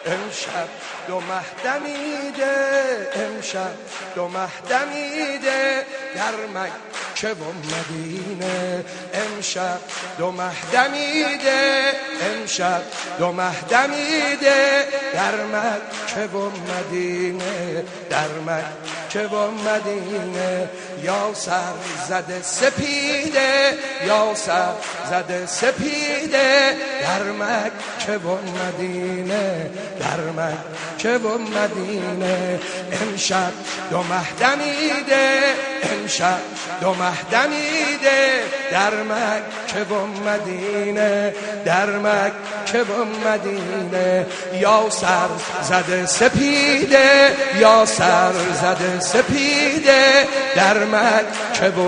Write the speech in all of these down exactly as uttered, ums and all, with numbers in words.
امشب دو مه دمیده، امشب دو مه دمیده در مکه و مدینه. امشب دو مه دمیده، امشب دو مه دمیده در مکه و مدینه، در مکه و مدینه. یا سر زده سپیده، یا سر زده سپیده در مکه و مدینه، در مکه و مدینه. امشب دو مه دمیده، امشب دو مه دمیده در مکه و مدینه، در مکه و مدینه. یا سر زده سپیده، یا سر زده سپیده در مکه و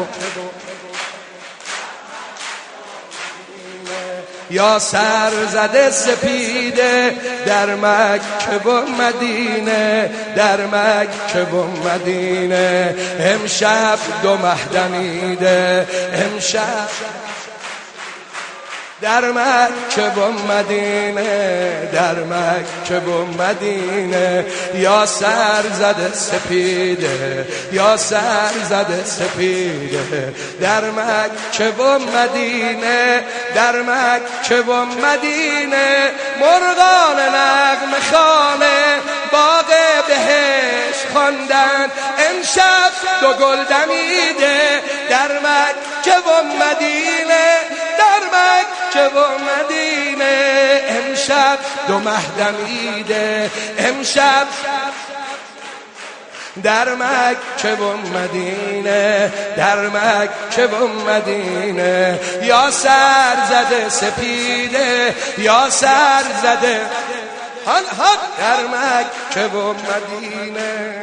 یا سر زده سپیده در مکه و مدینه، در مکه و مدینه. امشب دو مه دمیده، امشب در مکه و مدینه، در مکه و مدینه. یا سر زده سپیده، یا سر زده سپیده در مکه و مدینه، در مکه و مدینه. مرغان نغمه خانه باغ بهشت خواندند، امشب دو گل دمیده در مکه و مدینه، در مکه و مدینه. امشب دو مه دمیده، امشب در مکه و مدینه، در مکه و مدینه. یا سر زده سپیده، یا سر زده هان هان در مکه و مدینه.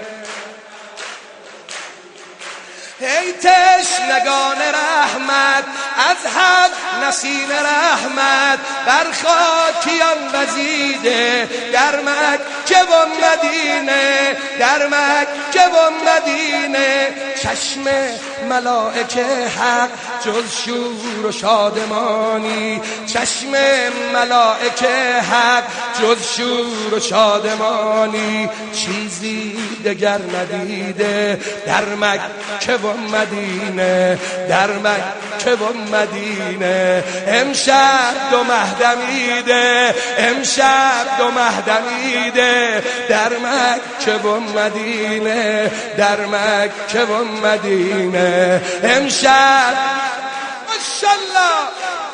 ای تشنگان رحمت از حق نسیم رحمت بر خاکیان وزیده در مکه و مدینه، در مکه و مدینه. چشم ملائکه حق جز شور و شادمانی، چشم ملائکه حق جز شور و شادمانی. چیزی دگر ندیده در مکه و مدینه، در مکه و مدینه. امشب دو مه دمیده، امشب دو مه دمیده در مکه و مدینه، در مکه و مدینه. امشب ماشاءالله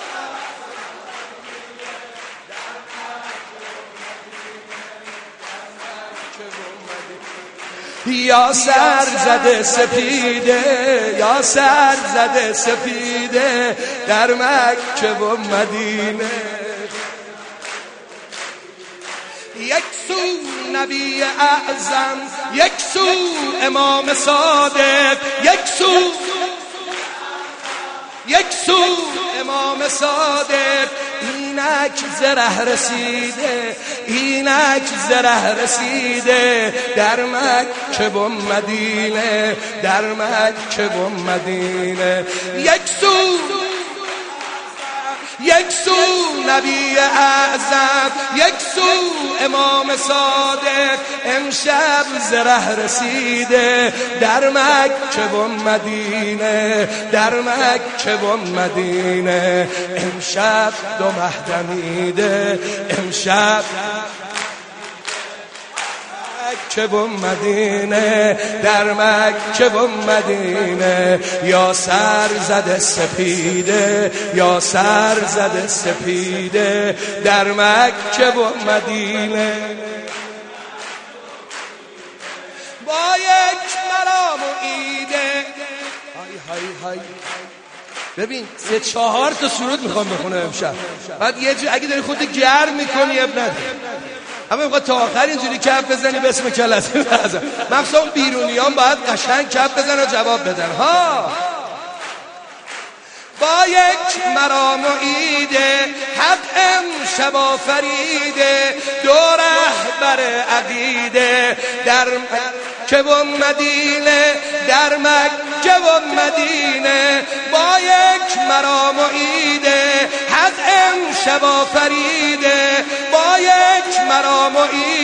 یا سر زده سپیده، یا سر زده سپیده در مکه و مدینه. یک سو نبی اعظم، یک سو امام صادق، یک سو یک سو امام صادق. اینک زره رسیده، اینک زره رسیده در مکه و مدینه، در مکه و مدینه. یک سو یک سو نبی اعظم، یک سو امام صادق. امشب زره رسیده در مکه و مدینه، در مکه و مدینه. امشب دو مه دمیده، امشب مکه و مدینه، در مکه و مدینه. یا سر زده سپیده، یا سر زده سپیده در مکه و مدینه. با یک مرام و ایده های های های. ببین سه چهار تا سرود میخوام بخونم امشب. بعد یه جو اگه داری خودت گرم میکنی اب نداری، اما میخواد تا آخر اینجوری کف بزنی به اسم کلمه بزن. مخصوصا بیرونیان باید قشنگ کف بزن و جواب بدن ها. با یک مرام و ایده حق امشب آفریده، دو رهبر عقیده در مکه و مدینه، در مکه و مدینه. با یک مرام و ایده حق امشب آفریده، با یک مرام و ایده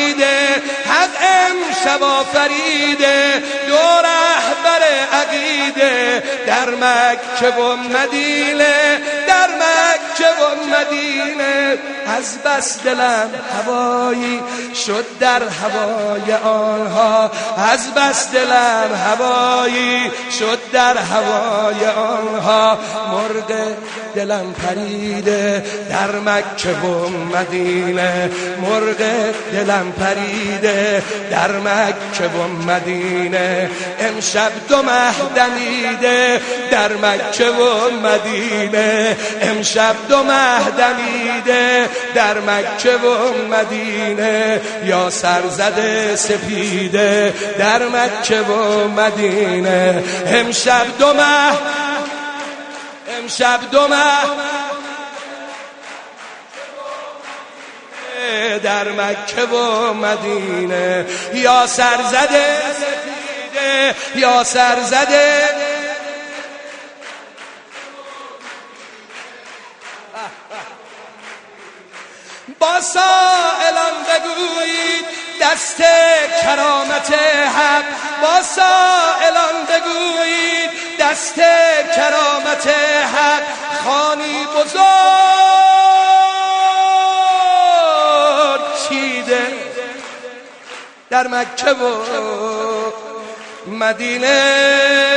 شب آفریده دو رهبر عقیده در مکه و مدینه، در مکه و مدینه. از بس دلم هوایی شد در هوای آنها، از بس دلم هوایی شد در هوای آنها. مرغ دلم پریده در مکه و مدینه، مرغ دلم پریده در مکه و مدینه. امشب دو مه دمیده در مکه و مدینه، امشب دو مه دمیده در مکه و مدینه. یا سرزده سپیده در مکه و مدینه. امشب دو مه، امشب دو مه در مکه و مدینه. یا سرزده سپیده، یا سرزده با سائلان بگویید دست کرامت حق، با سائلان بگویید دست کرامت حق. خانی بزرگ چیده در مکه و مدینه.